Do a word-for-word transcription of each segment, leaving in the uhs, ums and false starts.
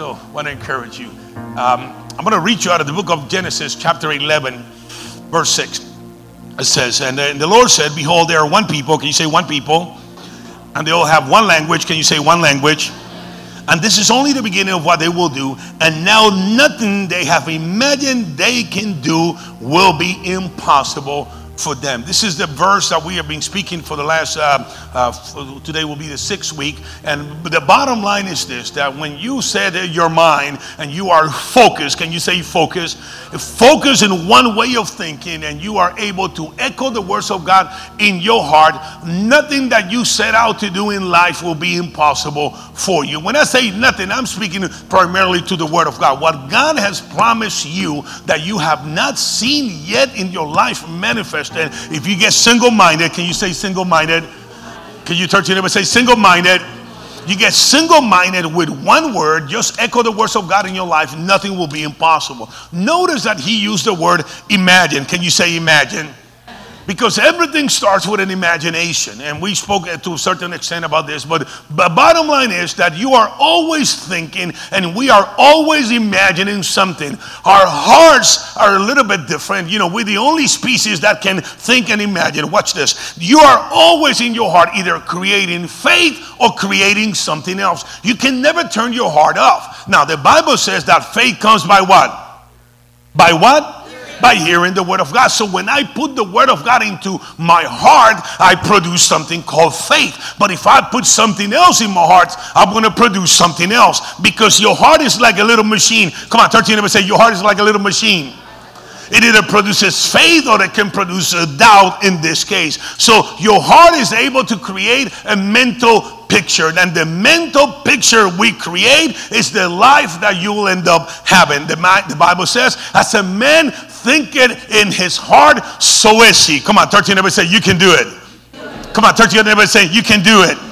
So I want to encourage you. Um, I'm going to read you out of the book of Genesis, chapter eleven, verse six. It says, and the, and the Lord said, behold, there are one people. Can you say one people? And they all have one language. Can you say one language? And this is only the beginning of what they will do. And now nothing they have imagined they can do will be impossible for them. This is the verse that we have been speaking for the last, uh, uh, for today will be the sixth week. And the bottom line is this, that when you set your mind and you are focused, can you say focus? Focus in one way of thinking, and you are able to echo the words of God in your heart. Nothing that you set out to do in life will be impossible for you. When I say nothing, I'm speaking primarily to the word of God. What God has promised you that you have not seen yet in your life manifest. And if you get single-minded, can you say single-minded? Can you turn to your neighbor and say single-minded? You get single-minded with one word, just echo the words of God in your life, nothing will be impossible. Notice that he used the word imagine. Can you say imagine? Because everything starts with an imagination. And we spoke to a certain extent about this. But the bottom line is that you are always thinking and we are always imagining something. Our hearts are a little bit different. You know, we're the only species that can think and imagine. Watch this. You are always in your heart either creating faith or creating something else. You can never turn your heart off. Now, the Bible says that faith comes by what? By what? By hearing the word of God. So when I put the word of God into my heart, I produce something called faith. But if I put something else in my heart, I'm going to produce something else. Because your heart is like a little machine. Come on, turn to your neighbor and say, your heart is like a little machine. It either produces faith or it can produce a doubt in this case. So your heart is able to create a mental picture. And the mental picture we create is the life that you will end up having. The, the Bible says, as a man thinketh in his heart, so is he. Come on, turn to your neighbor and say, you can do it. Come on, turn to your neighbor and say, you can do it.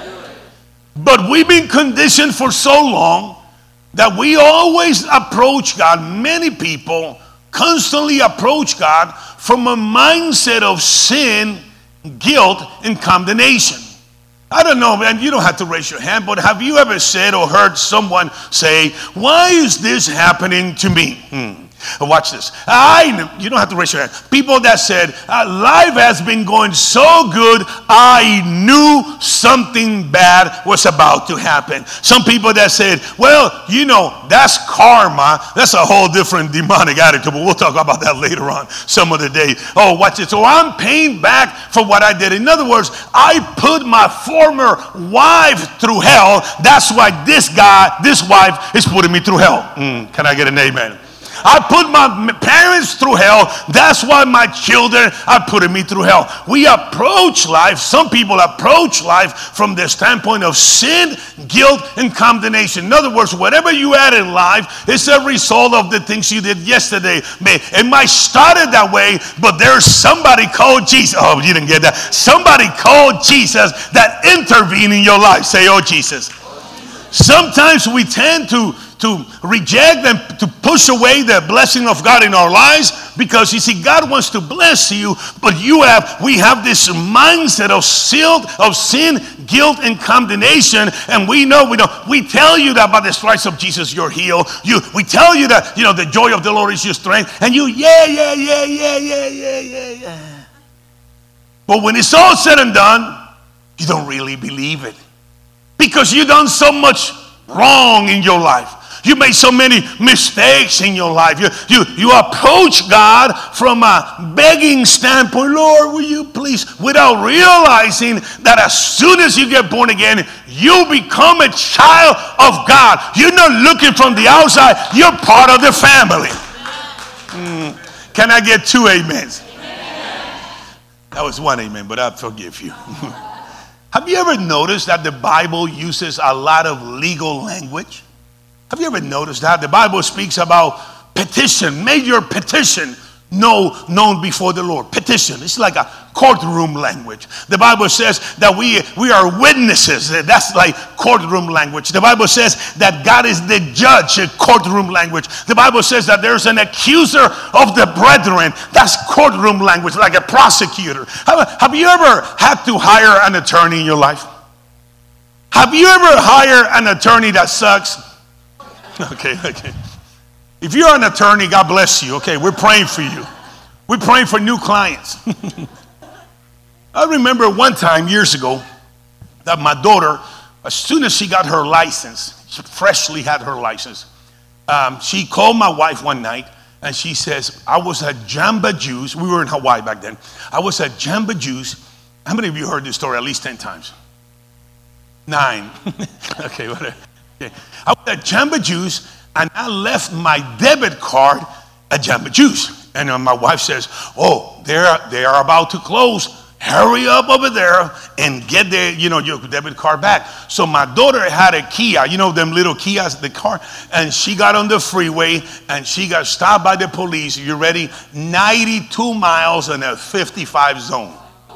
But we've been conditioned for so long that we always approach God. Many people constantly approach God from a mindset of sin, guilt, and condemnation. I don't know, man, you don't have to raise your hand, but have you ever said or heard someone say, why is this happening to me? Hmm. Watch this. I you don't have to raise your hand. People that said, uh, life has been going so good, I knew something bad was about to happen. Some people that said, well, you know, that's karma. That's a whole different demonic attitude, but we'll talk about that later on some of the day. Oh, watch it. So I'm paying back for what I did. In other words, I put my former wife through hell. That's why this guy, this wife is putting me through hell. Mm, can I get an amen? I put my parents through hell. That's why my children are putting me through hell. We approach life, some people approach life from the standpoint of sin, guilt, and condemnation. In other words, whatever you had in life is a result of the things you did yesterday. It might started that way, but there's somebody called Jesus. Oh, you didn't get that. Somebody called Jesus that intervened in your life. Say, oh, Jesus. Sometimes we tend to to reject and to push away the blessing of God in our lives because you see, God wants to bless you, but you have, we have this mindset of sin, of sin, guilt, and condemnation, and we know, we know, we tell you that by the stripes of Jesus you're healed. You, we tell you that, you know, the joy of the Lord is your strength, and you, yeah, yeah, yeah, yeah, yeah, yeah, yeah, yeah. But when it's all said and done, you don't really believe it because you've done so much wrong in your life. You made so many mistakes in your life. You, you, you approach God from a begging standpoint. Lord, will you please? Without realizing that as soon as you get born again, you become a child of God. You're not looking from the outside. You're part of the family. Mm. Can I get two amens? That was one amen, but I forgive you. Have you ever noticed that the Bible uses a lot of legal language? Have you ever noticed that? The Bible speaks about petition. Make your petition know, known before the Lord. Petition. It's like a courtroom language. The Bible says that we, we are witnesses. That's like courtroom language. The Bible says that God is the judge. Courtroom language. The Bible says that there's an accuser of the brethren. That's courtroom language, like a prosecutor. Have, have you ever had to hire an attorney in your life? Have you ever hired an attorney that sucks? Okay, okay. If you're an attorney, God bless you. Okay, we're praying for you. We're praying for new clients. I remember one time years ago that my daughter, as soon as she got her license, she freshly had her license, um, she called my wife one night and she says, I was at Jamba Juice. We were in Hawaii back then. I was at Jamba Juice. How many of you heard this story at least ten times? Nine. Okay, whatever. Okay. I was at Jamba Juice and I left my debit card at Jamba Juice. And uh, my wife says, oh, they're, they are about to close. Hurry up over there and get the, you know, your debit card back. So my daughter had a Kia, you know, them little Kias, the car, and she got on the freeway and she got stopped by the police. You ready? ninety-two miles in a fifty-five zone.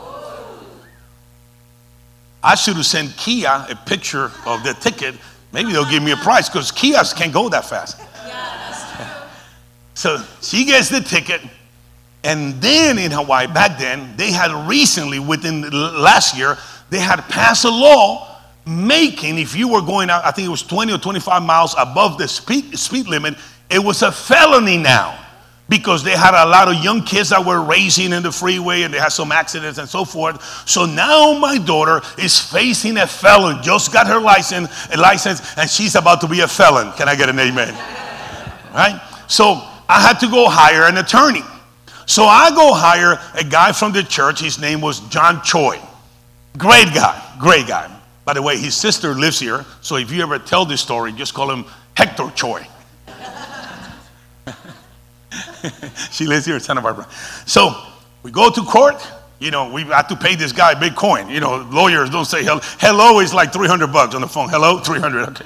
I should have sent Kia a picture of the ticket. Maybe they'll give me a prize because Kias can't go that fast. Yeah, that's true. So she gets the ticket. And then in Hawaii, back then, they had recently, within the last year, they had passed a law making, if you were going out, I think it was twenty or twenty-five miles above the speed, speed limit, it was a felony now. Because they had a lot of young kids that were racing in the freeway and they had some accidents and so forth. So now my daughter is facing a felon, just got her license, a license, and she's about to be a felon. Can I get an amen? Right? So I had to go hire an attorney. So I go hire a guy from the church. His name was John Choi. Great guy, great guy. By the way, his sister lives here. So if you ever tell this story, just call him Hector Choi. She lives here in Santa Barbara. So we go to court. You know, we have to pay this guy big coin. You know, lawyers don't say hello. Hello is like three hundred bucks on the phone. Hello, three hundred, okay.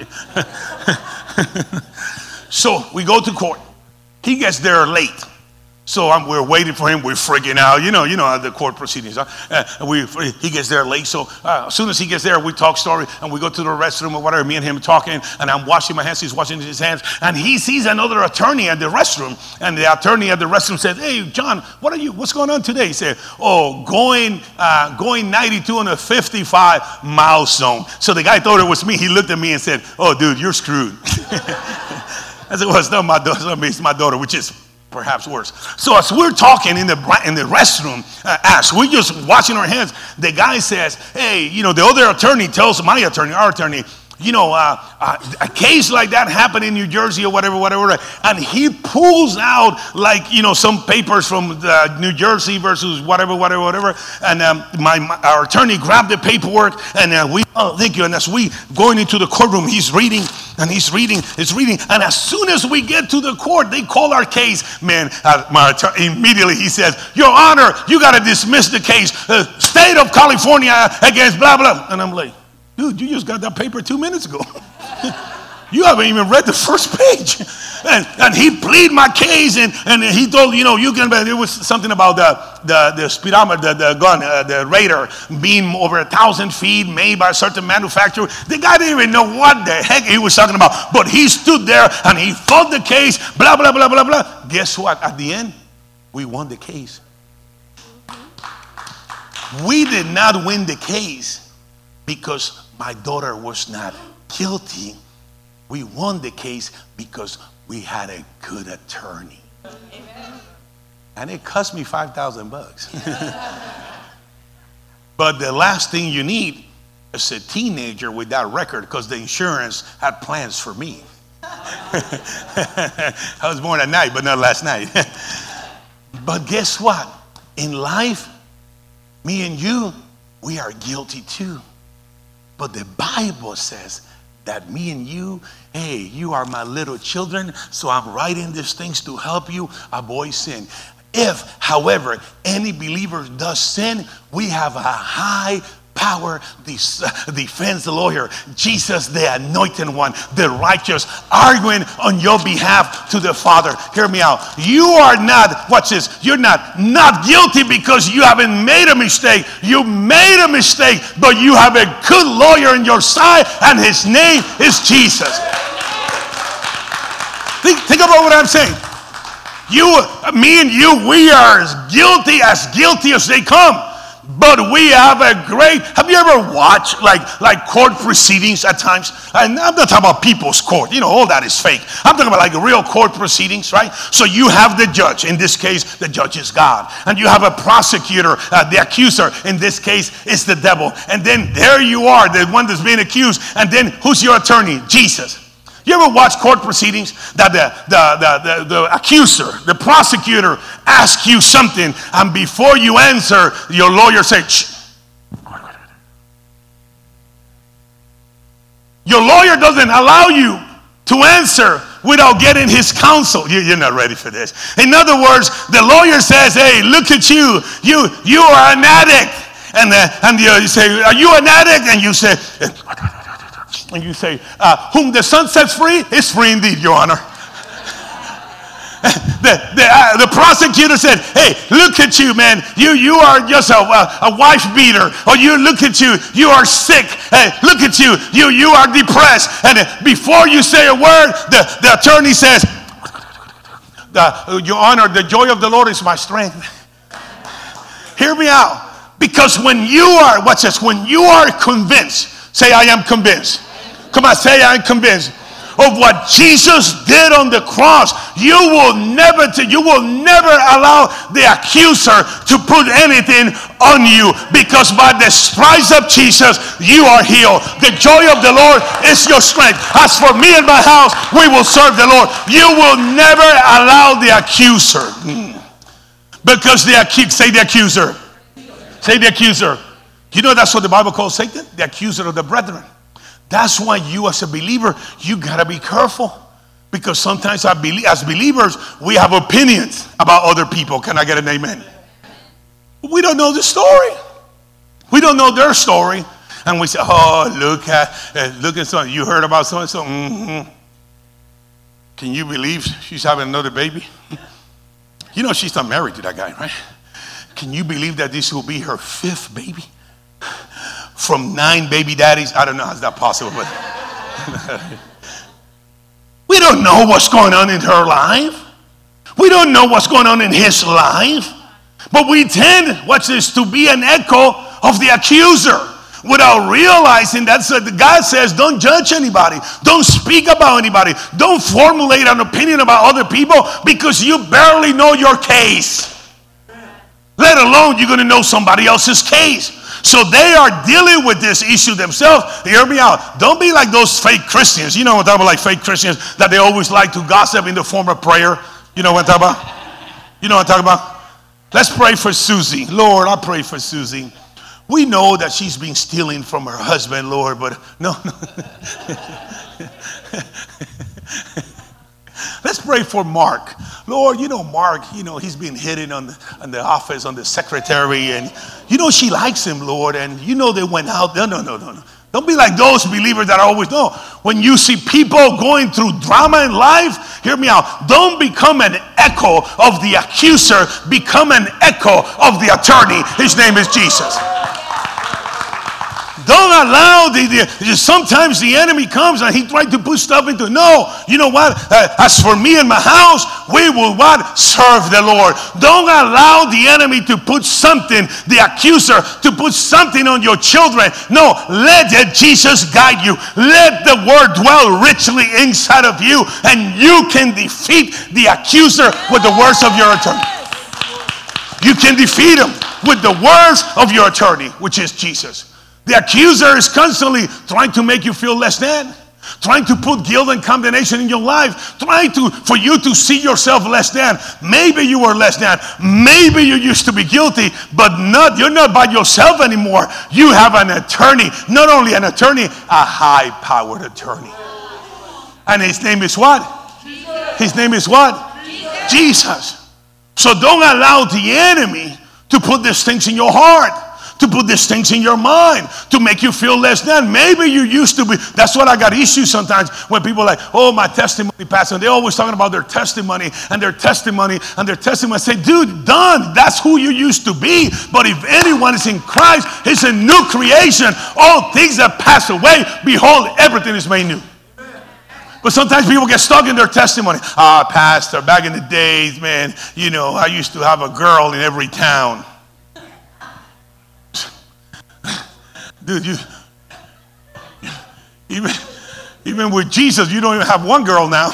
So we go to court. He gets there late. So I'm, we're waiting for him. We're freaking out. You know, you know how the court proceedings are. Uh, we, he gets there late. So uh, as soon as he gets there, we talk story and we go to the restroom or whatever. Me and him talking, and I'm washing my hands. He's washing his hands, and he sees another attorney at the restroom. And the attorney at the restroom says, "Hey, John, what are you? What's going on today?" He said, "Oh, going, uh, going ninety-two in a fifty-five mile zone." So the guy thought it was me. He looked at me and said, "Oh, dude, you're screwed." I said, "Well, it's not my daughter. It's my daughter," which is perhaps worse. So as we're talking in the in the restroom, uh, as we're just washing our hands, the guy says, "Hey, you know," the other attorney tells my attorney, our attorney, you know, uh, uh, a case like that happened in New Jersey or whatever, whatever. And he pulls out like, you know, some papers from the New Jersey versus whatever, whatever, whatever. And um, my, my our attorney grabbed the paperwork, and uh, we, oh, thank you. And as we going into the courtroom, he's reading and he's reading, he's reading. And as soon as we get to the court, they call our case. Man, uh, my attorney, immediately he says, "Your Honor, you got to dismiss the case. Uh, State of California against blah, blah." And I'm like, "Dude, you just got that paper two minutes ago. You haven't even read the first page." And, and he pleaded my case, and, and he told, you know, you can, there was something about the, the, the speedometer, the, the gun, uh, the radar being over a thousand feet, made by a certain manufacturer. The guy didn't even know what the heck he was talking about, but he stood there and he fought the case, blah, blah, blah, blah, blah. Guess what? At the end, we won the case. We did not win the case because my daughter was not guilty. We won the case because we had a good attorney. Amen. And it cost me five thousand bucks. But the last thing you need is a teenager with that record, because the insurance had plans for me. I was born at night, but not last night. But guess what? In life, me and you, we are guilty too. But the Bible says that me and you, hey, you are my little children, so I'm writing these things to help you avoid sin. If, however, any believer does sin, we have a high power defense lawyer, Jesus, the anointed one, the righteous, arguing on your behalf to the Father. Hear me out. You are not, watch this, you're not not guilty because you haven't made a mistake. You made a mistake, but you have a good lawyer in your side, and his name is Jesus. Think, think about what I'm saying. You, me and you, we are as guilty, as guilty as they come. But we have a great, have you ever watched like, like court proceedings at times? And I'm not talking about people's court. You know, all that is fake. I'm talking about like real court proceedings, right? So you have the judge. In this case, the judge is God. And you have a prosecutor, uh, the accuser. In this case, it's the devil. And then there you are, the one that's being accused. And then who's your attorney? Jesus. You ever watch court proceedings that the, the, the, the, the accuser, the prosecutor asks you something, and before you answer, your lawyer says, shh. Your lawyer doesn't allow you to answer without getting his counsel. You, you're not ready for this. In other words, the lawyer says, hey, look at you. You, you are an addict. And, uh, and you, you say, are you an addict? And you say, and you say, uh, whom the Son sets free is free indeed, Your Honor. the, the, uh, the prosecutor said, hey, look at you, man. You, you are just a, a, a wife beater. Or you look at you, you are sick. Hey, look at you, you, you are depressed. And before you say a word, the, the attorney says, the, Your Honor, the joy of the Lord is my strength. Hear me out. Because when you are, watch this, when you are convinced, say, I am convinced. Come on, say, I am convinced of what Jesus did on the cross. You will never, you will never allow the accuser to put anything on you, because by the stripes of Jesus, you are healed. The joy of the Lord is your strength. As for me and my house, we will serve the Lord. You will never allow the accuser, because the accuser, say the accuser, say the accuser. You know that's what the Bible calls Satan, the accuser of the brethren. That's why you as a believer, you got to be careful. Because sometimes as believers, we have opinions about other people. Can I get an amen? We don't know the story. We don't know their story. And we say, oh, look at, uh, look at something. You heard about so-and-so? Mm-hmm. Can you believe she's having another baby? You know she's not married to that guy, right? Can you believe that this will be her fifth baby? From nine baby daddies? I don't know, how's that possible? But we don't know what's going on in her life. We don't know what's going on in his life. But we tend, watch this, to be an echo of the accuser without realizing that's what God says. Don't judge anybody. Don't speak about anybody. Don't formulate an opinion about other people, because you barely know your case. Let alone you're going to know somebody else's case. So they are dealing with this issue themselves. Hear me out. Don't be like those fake Christians. You know what I'm talking about, like fake Christians that they always like to gossip in the form of prayer. You know what I'm talking about? You know what I'm talking about? Let's pray for Susie. Lord, I pray for Susie. We know that she's been stealing from her husband, Lord, but no, no. Let's pray for Mark. Lord, you know Mark, you know, he's been hitting on the, on the office, on the secretary, and you know she likes him, Lord, and you know they went out. No, no, no, no, no. Don't be like those believers that always know. When you see people going through drama in life, hear me out. Don't become an echo of the accuser. Become an echo of the attorney. His name is Jesus. Don't allow the, the, sometimes the enemy comes and he tries to put stuff into, no, you know what, uh, as for me and my house, we will what? Serve the Lord. Don't allow the enemy to put something, the accuser, to put something on your children. No, let Jesus guide you. Let the word dwell richly inside of you, and you can defeat the accuser with the words of your attorney. You can defeat him with the words of your attorney, which is Jesus. The accuser is constantly trying to make you feel less than, trying to put guilt and condemnation in your life, trying to for you to see yourself less than. Maybe you were less than. Maybe you used to be guilty, but not you're not by yourself anymore. You have an attorney, not only an attorney, a high-powered attorney. And his name is what? Jesus. His name is what? Jesus. Jesus. So don't allow the enemy to put these things in your heart, to put these things in your mind, to make you feel less than. Maybe you used to be. That's what I got issues sometimes when people are like, oh, my testimony, Pastor. They're always talking about their testimony and their testimony and their testimony. I say, dude, done. That's who you used to be. But if anyone is in Christ, he's a new creation. All things that pass away, behold, everything is made new. But sometimes people get stuck in their testimony. Ah, Pastor, back in the days, man, you know, I used to have a girl in every town. dude, you, even, even with Jesus, you don't even have one girl now.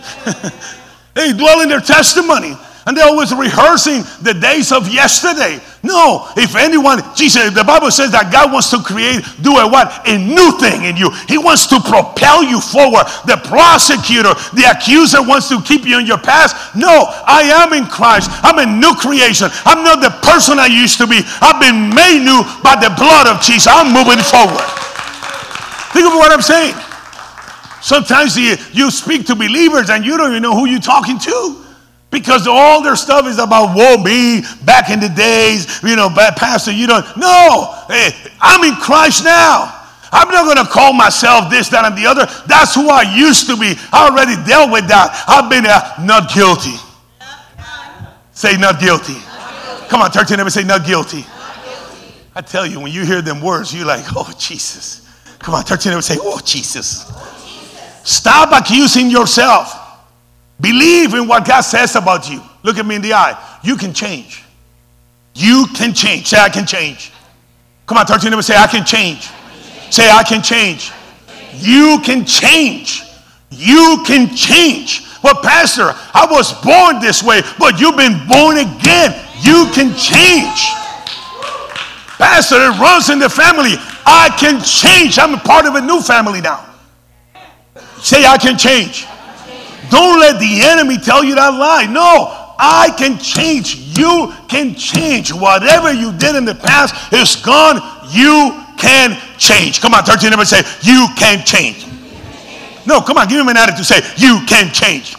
They dwell in their testimony. And they're always rehearsing the days of yesterday. No, if anyone, Jesus, the Bible says that God wants to create, do a what? A new thing in you. He wants to propel you forward. The prosecutor, the accuser wants to keep you in your past. No, I am in Christ. I'm a new creation. I'm not the person I used to be. I've been made new by the blood of Jesus. I'm moving forward. Think of what I'm saying. Sometimes you, you speak to believers and you don't even know who you're talking to. Because all their stuff is about, woe me, back in the days, you know, pastor, you don't, no, hey, I'm in Christ now. I'm not going to call myself this, that, and the other. That's who I used to be. I already dealt with that. I've been uh, not guilty. Say not guilty. Not guilty. Come on, turn to them and say not guilty. Not guilty. I tell you, when you hear them words, you're like, oh, Jesus. Come on, turn to them and say, oh, Jesus. Oh, Jesus. Stop accusing yourself. Believe in what God says about you. Look at me in the eye. You can change. You can change. Say, I can change. Come on, turn to your neighbor and say, I can change. Say, I can change. You can change. You can change. Well, Pastor, I was born this way, but you've been born again. You can change. Pastor, it runs in the family. I can change. I'm a part of a new family now. Say, I can change. Don't let the enemy tell you that lie. No, I can change. You can change. Whatever you did in the past is gone. You can change. Come on, turn to your neighbor and say, you can change. No, come on, give him an attitude. Say, you can change.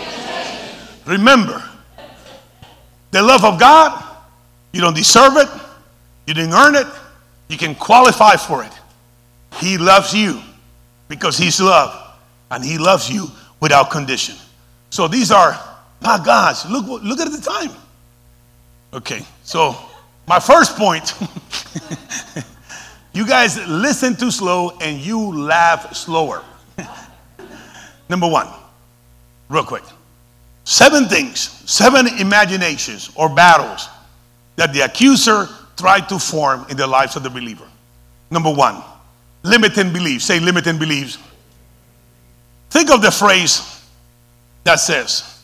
Remember, the love of God, you don't deserve it. You didn't earn it. You can qualify for it. He loves you because he's love. And he loves you without condition. So these are, my gosh, look, look at the time. Okay, so my first point, you guys listen too slow and you laugh slower. Number one, real quick. Seven things, seven imaginations or battles that the accuser tried to form in the lives of the believer. Number one, limiting beliefs. Say limiting beliefs. Think of the phrase that says,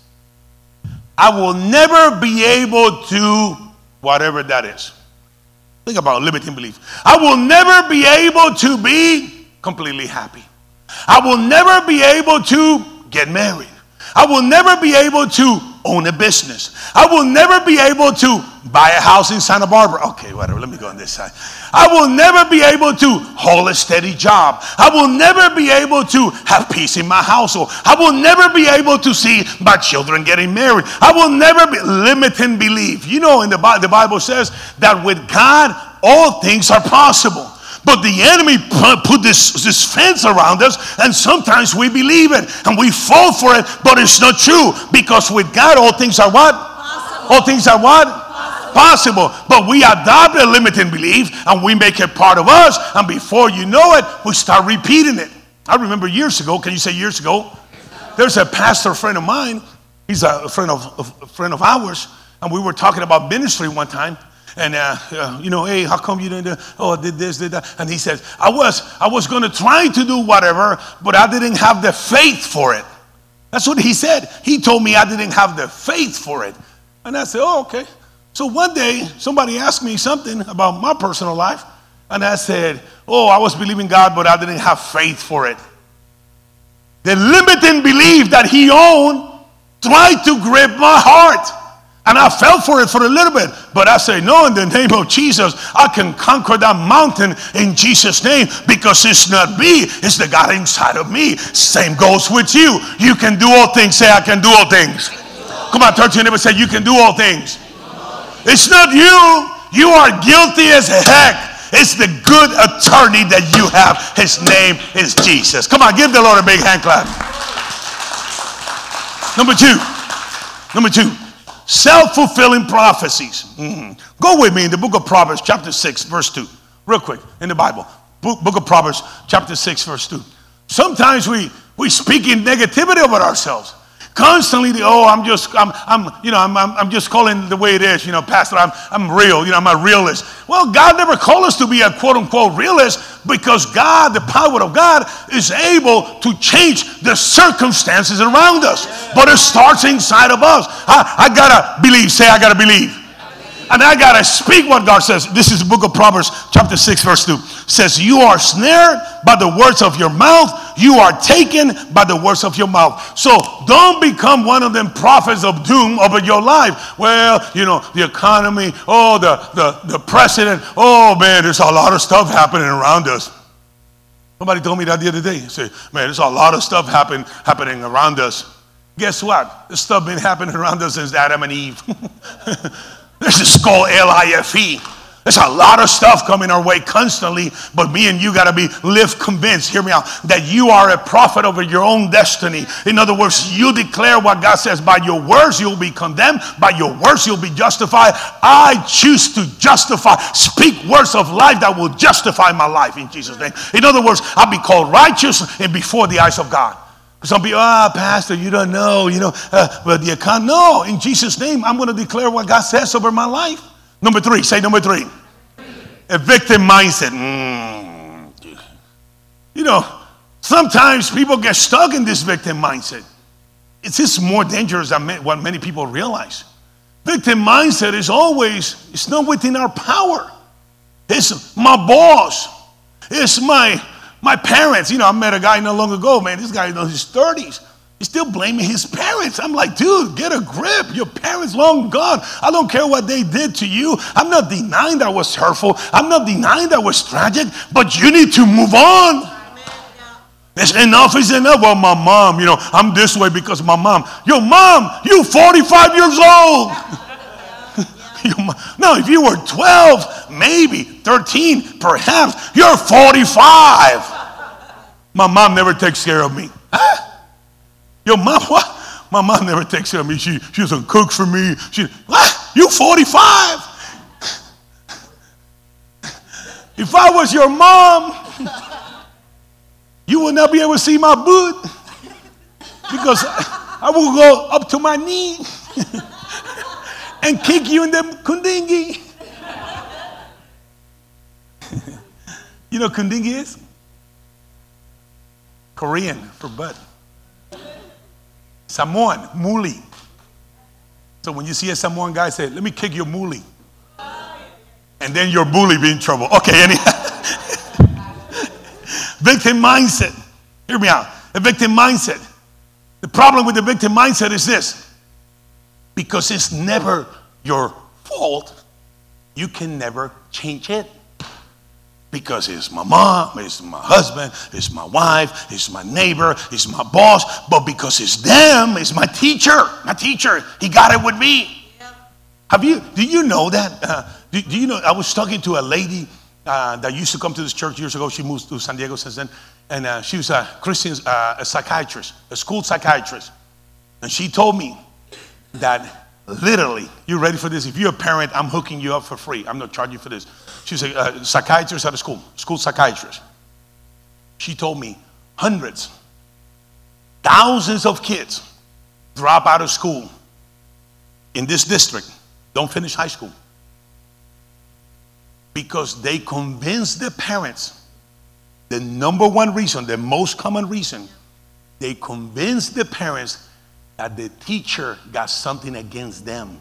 I will never be able to, whatever that is. Think about limiting belief. I will never be able to be completely happy. I will never be able to get married. I will never be able to own a business. I will never be able to buy a house in Santa Barbara. Okay, whatever, let me go on this side. I will never be able to hold a steady job. I will never be able to have peace in my household. I will never be able to see my children getting married. I will never be limiting belief. You know, in the Bible, the Bible says that with God, all things are possible. But the enemy put this, this fence around us, and sometimes we believe it and we fall for it, but it's not true, because with God all things are what? Possible. All things are what? Possible. Possible. But we adopt a limiting belief and we make it part of us, and before you know it, we start repeating it. I remember years ago, can you say years ago? There's a pastor friend of mine, he's a friend of, a friend of ours, and we were talking about ministry one time. And, uh, uh, you know, hey, how come you didn't do, oh, did this, did that? And he says, I was, I was going to try to do whatever, but I didn't have the faith for it. That's what he said. He told me I didn't have the faith for it. And I said, oh, okay. So one day, somebody asked me something about my personal life. And I said, oh, I was believing God, but I didn't have faith for it. The limiting belief that he owned tried to grip my heart. And I fell for it for a little bit. But I say, no, in the name of Jesus, I can conquer that mountain in Jesus' name, because it's not me, it's the God inside of me. Same goes with you. You can do all things. Say, I can do all things. Come on, turn to your neighbor and say, you can do all things. It's not you. You are guilty as heck. It's the good attorney that you have. His name is Jesus. Come on, give the Lord a big hand clap. Number two. Number two. Self-fulfilling prophecies. Mm-hmm. Go with me in the book of Proverbs, chapter six, verse two. Real quick, in the Bible. Book, book of Proverbs, chapter six, verse two. Sometimes we, we speak in negativity about ourselves. Constantly, the, oh, I'm just, I'm, I'm, you know, I'm, I'm, I'm just calling the way it is, you know, Pastor, I'm, I'm real, you know, I'm a realist. Well, God never called us to be a quote unquote realist, because God, the power of God, is able to change the circumstances around us. But it starts inside of us. I, I gotta believe. Say, I gotta believe. And I gotta speak what God says. This is the book of Proverbs, chapter six, verse two. Says, you are snared by the words of your mouth. You are taken by the words of your mouth. So don't become one of them prophets of doom over your life. Well, you know, the economy, oh, the, the, the president, oh man, there's a lot of stuff happening around us. Somebody told me that the other day. He said, man, there's a lot of stuff happen, happening around us. Guess what? This stuff been happening around us since Adam and Eve. This is called L I F E. There's a lot of stuff coming our way constantly, but me and you got to be live convinced, hear me out, that you are a prophet over your own destiny. In other words, you declare what God says. By your words, you'll be condemned. By your words, you'll be justified. I choose to justify, speak words of life that will justify my life in Jesus' name. In other words, I'll be called righteous and before the eyes of God. Some people, ah, oh, Pastor, you don't know, you know, uh, but the account. No, in Jesus' name, I'm going to declare what God says over my life. Number three, say number three. A victim mindset. Mm. You know, sometimes people get stuck in this victim mindset. It's just more dangerous than what many people realize. Victim mindset is always, it's not within our power. It's my boss. It's my My parents. You know, I met a guy not long ago, man. This guy in his thirties. He's still blaming his parents. I'm like, dude, get a grip. Your parents long gone. I don't care what they did to you. I'm not denying that was hurtful. I'm not denying that was tragic. But you need to move on. It's enough is enough. Well, my mom, you know, I'm this way because of my mom. Your mom, you forty-five years old. No, if you were twelve, maybe thirteen, perhaps, you're forty-five. My mom never takes care of me. Huh? Your mom, what? My mom never takes care of me. She, she doesn't cook for me. She, what? You forty-five? If I was your mom, you would not be able to see my boot, because I will go up to my knee and kick you in the kundingi. You know what kundingi is? Korean for butt. Samoan, muli. So when you see a Samoan guy say, let me kick your muli. And then your bully be in trouble. Okay, anyhow. Victim mindset. Hear me out. A victim mindset. The problem with the victim mindset is this. Because it's never your fault, you can never change it. Because it's my mom, it's my husband, it's my wife, it's my neighbor, it's my boss. But because it's them, it's my teacher. My teacher, he got it with me. Yeah. Have you, do you know that? Uh, do, do you know, I was talking to a lady uh, that used to come to this church years ago. She moved to San Diego since then. And uh, she was a Christian, uh, a psychiatrist, a school psychiatrist. And she told me that literally, you ready for this? If you're a parent, I'm hooking you up for free. I'm not charging you for this. She's a uh, psychiatrist at a school, school psychiatrist. She told me hundreds, thousands of kids drop out of school in this district, don't finish high school, because they convinced the parents, the number one reason, the most common reason, they convinced the parents that the teacher got something against them.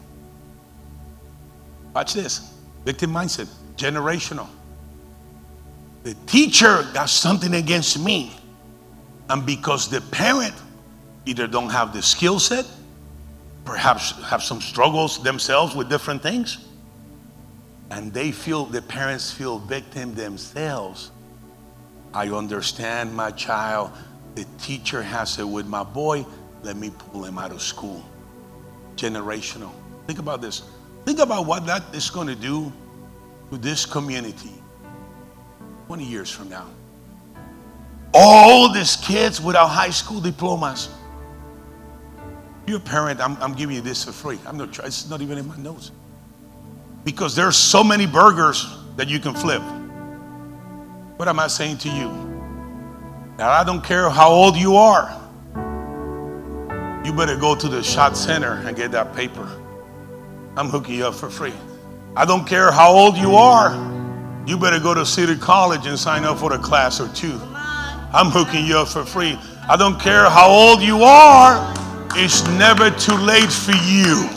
Watch this. Victim mindset. Generational. The teacher got something against me. And because the parent either don't have the skill set, perhaps have some struggles themselves with different things, and they feel, the parents feel victim themselves. I understand my child. The teacher has it with my boy. Let me pull him out of school. Generational. Think about this. Think about what that is going to do to this community twenty years from now. All these kids without high school diplomas. You're a parent, I'm, I'm giving you this for free. I'm not, it's not even in my notes. Because there's so many burgers that you can flip. What am I saying to you? Now, I don't care how old you are. you better go to the shot center and get that paper. I'm hooking you up for free. I don't care how old you are. You better go to City College and sign up for a class or two. I'm hooking you up for free. I don't care how old you are. It's never too late for you.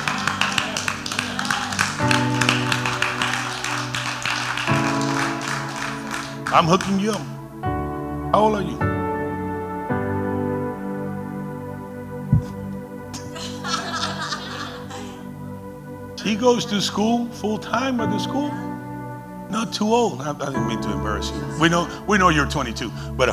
I'm hooking you up. How old are you? He goes to school full time at the school. Not too old. I, I didn't mean to embarrass you. We know, we know you're twenty-two, but uh,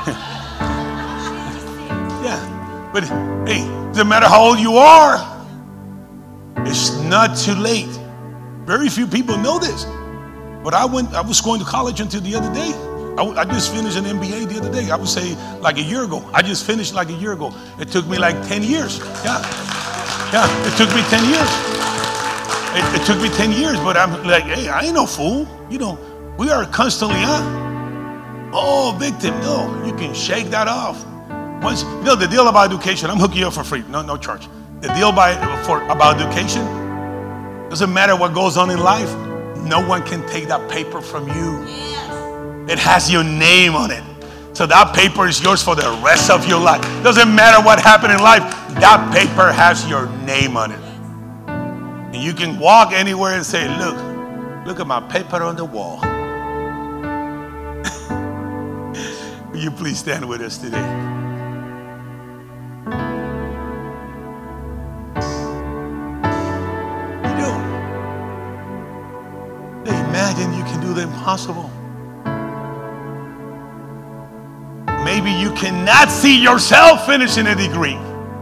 yeah. But hey, doesn't matter how old you are. It's not too late. Very few people know this. But I went. I was going to college until the other day. I, I just finished an M B A the other day. I would say like a year ago. I just finished like a year ago. It took me like ten years. Yeah, yeah. It took me ten years. It, it took me ten years, but I'm like, hey, I ain't no fool. You know, we are constantly, huh? Oh, victim. No, you can shake that off. Once, you know, the deal about education, I'm hooking you up for free. No, no charge. The deal by, for, about education, doesn't matter what goes on in life. No one can take that paper from you. Yes. It has your name on it. So that paper is yours for the rest of your life. Doesn't matter what happened in life. That paper has your name on it. And you can walk anywhere and say, look, look at my paper on the wall. Will you please stand with us today? You know, imagine you can do the impossible. Maybe you cannot see yourself finishing a degree.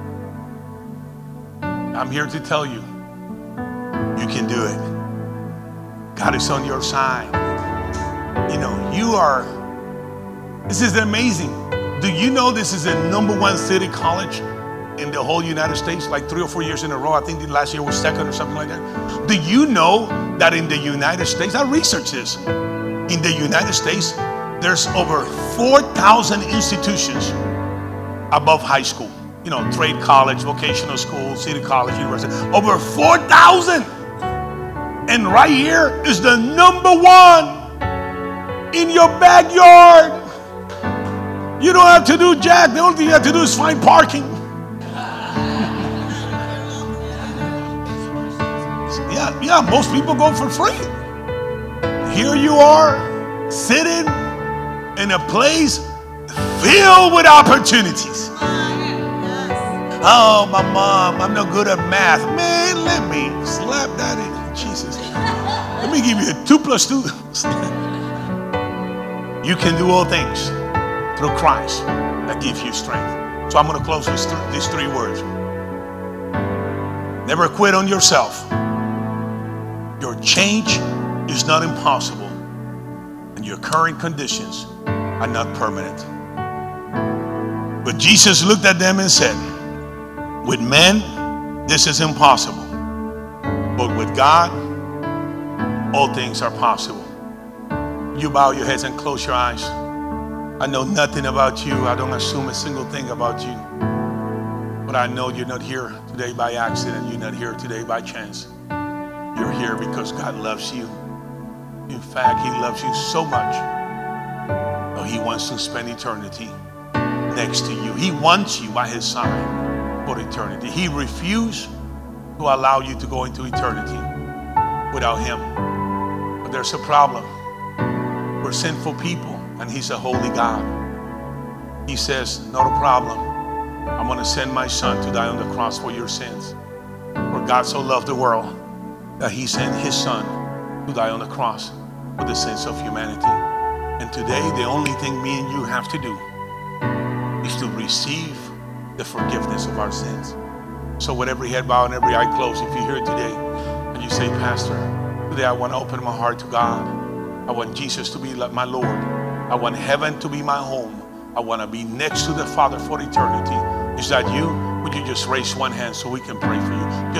I'm here to tell you, you can do it. God is on your side. You know, you are, this is amazing. Do you know this is the number one city college in the whole United States? Like three or four years in a row. I think the last year was second or something like that. Do you know that in the United States, I researched this, in the United States, there's over four thousand institutions above high school. You know, trade college, vocational school, city college, university. Over four thousand. And right here is the number one in your backyard. You don't have to do jack. The only thing you have to do is find parking. Yeah, yeah, most people go for free. Here you are, sitting in a place filled with opportunities. Oh, my mom, I'm no good at math. Man, let me slap that in. Jesus. Let me give you a two plus two. You can do all things through Christ that gives you strength. So I'm going to close with th- these three words. Never quit on yourself. Your change is not impossible, and your current conditions are not permanent. But Jesus looked at them and said, with men, this is impossible. But with God, all things are possible. You bow your heads and close your eyes. I know nothing about you. I don't assume a single thing about you. But I know you're not here today by accident. You're not here today by chance. You're here because God loves you. In fact, He loves you so much. Oh, He wants to spend eternity next to you. He wants you by His side for eternity. He refused to allow you to go into eternity without Him. But there's a problem. We're sinful people, and He's a holy God. He says, not a problem. I'm going to send my Son to die on the cross for your sins. For God so loved the world that He sent His Son to die on the cross for the sins of humanity. And today, the only thing me and you have to do is to receive the forgiveness of our sins. So with every head bowed and every eye closed, if you're here today and you say, Pastor, today I want to open my heart to God. I want Jesus to be like my Lord. I want heaven to be my home. I want to be next to the Father for eternity. Is that you? Would you just raise one hand so we can pray for you? Just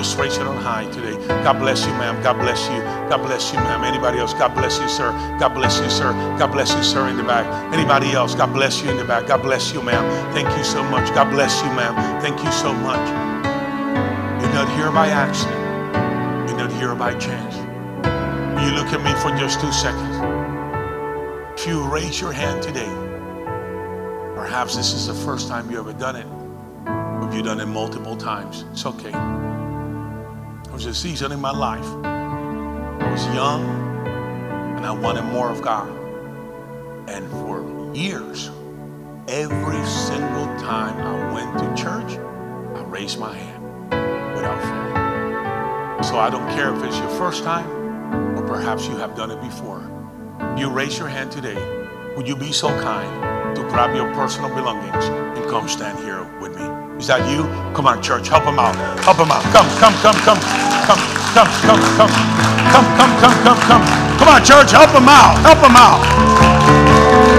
Just raise it on high today. God bless you, ma'am. God bless you. God bless you, ma'am. Anybody else? God bless you, sir. God bless you, sir. God bless you, sir, in the back. Anybody else? God bless you in the back. God bless you, ma'am. Thank you so much. God bless you, ma'am. Thank you so much. You're not here by accident. You're not here by chance. Will you look at me for just two seconds? If you raise your hand today, perhaps this is the first time you ever done it. Or you've done it multiple times. It's okay. There was a season in my life. I was young and I wanted more of God. And for years, every single time I went to church, I raised my hand without fail. So I don't care if it's your first time or perhaps you have done it before. You raise your hand today. Would you be so kind to grab your personal belongings and come stand here with me? Is that you? Come on, church. Help them out. Help them out. Come, come, come, come. Come, come, come, come. Come, come, come, come, come. Come on, church. Help them out. Help them out.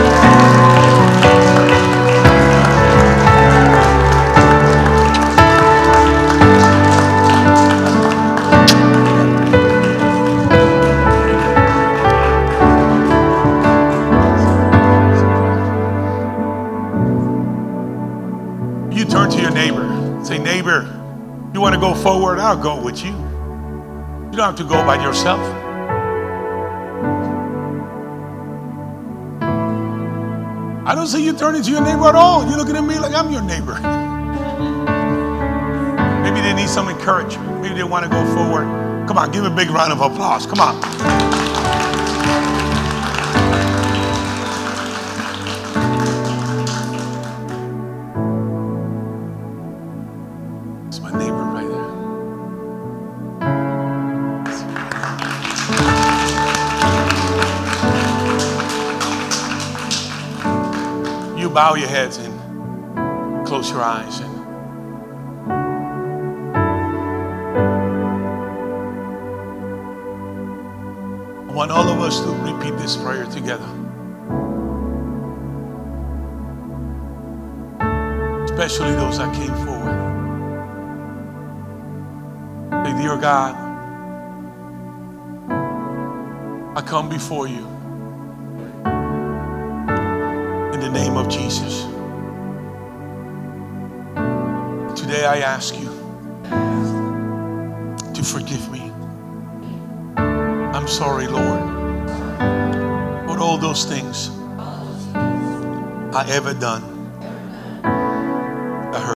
You want to go forward? I'll go with you. You don't have to go by yourself. I don't see you turning to your neighbor at all. You're looking at me like I'm your neighbor. Maybe they need some encouragement. Maybe they want to go forward. Come on, give a big round of applause. Come on. Bow your heads and close your eyes. And I want all of us to repeat this prayer together. Especially those that came forward. Say, dear God, I come before you. In the name of Jesus. Today I ask you to forgive me. I'm sorry, Lord, for all those things I ever done